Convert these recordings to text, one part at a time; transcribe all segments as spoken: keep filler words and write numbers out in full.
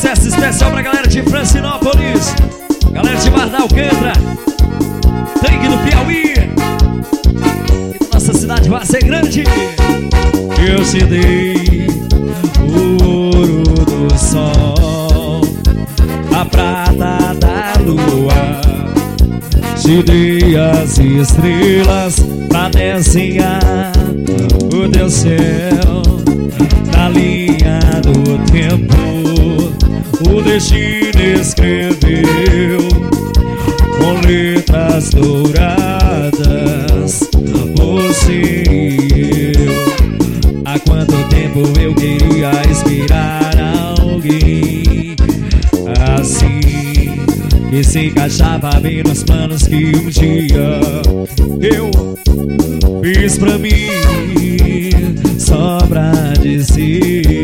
Sucesso especial pra galera de Francinópolis, galera de Barra da Alcântara, Tanque do Piauí, e da nossa cidade vai ser grande. Eu te dei o ouro do sol, a prata da lua, te dei as estrelas pra desenhar o teu céu. Na linha do tempo o destino escreveu com letras douradas você e eu. Há quanto tempo eu queria inspirar alguém assim, que se encaixava bem nos planos que um dia eu fiz pra mim, só pra dizer.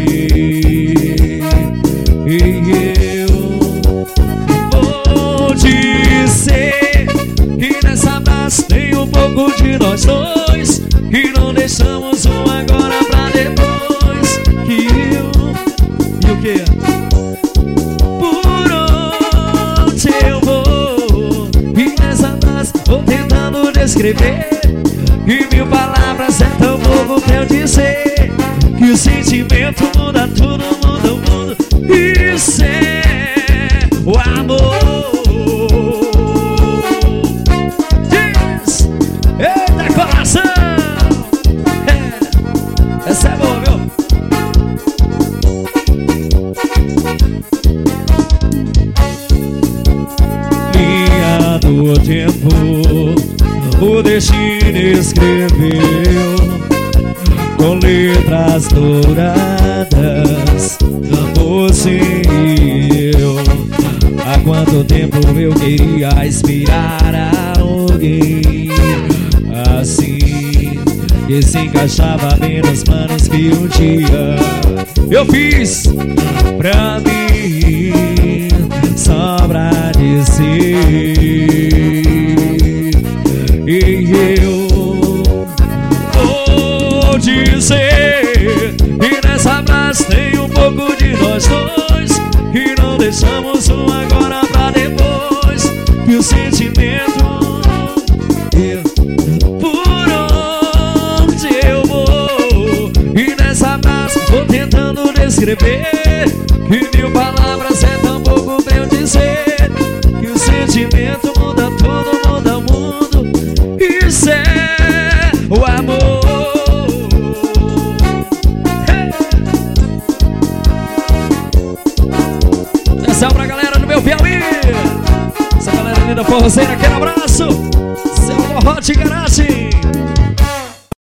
E eu vou dizer que nessa abraço tem um pouco de nós dois, que não deixamos um agora pra depois. Que eu... E o que? Por onde eu vou, e nessa abraço vou tentando descrever, e mil palavras é tão pouco pra eu dizer, que o sentimento muda tudo, muda o mundo. Isso é o amor. Diz, eita coração. É, essa é boa, viu? Linha do tempo o destino escreveu com letras douradas você e eu. Há quanto tempo eu queria inspirar alguém assim, que se encaixava bem nos planos que um dia eu fiz pra mim, só pra dizer. E eu vou dizer que nessa abraço tem um pouco de nós dois, que não deixamos um agora pra depois, que o sentimento eu, por onde eu vou, e nessa abraço vou tentando descrever, que mil palavras é tão pouco pra eu dizer, que o sentimento muda tudo, muda o mundo. Isso é o amor. Hey! Atenção pra galera do meu Piauí, essa galera linda forrozeira, aquele abraço, seu forró de garagem.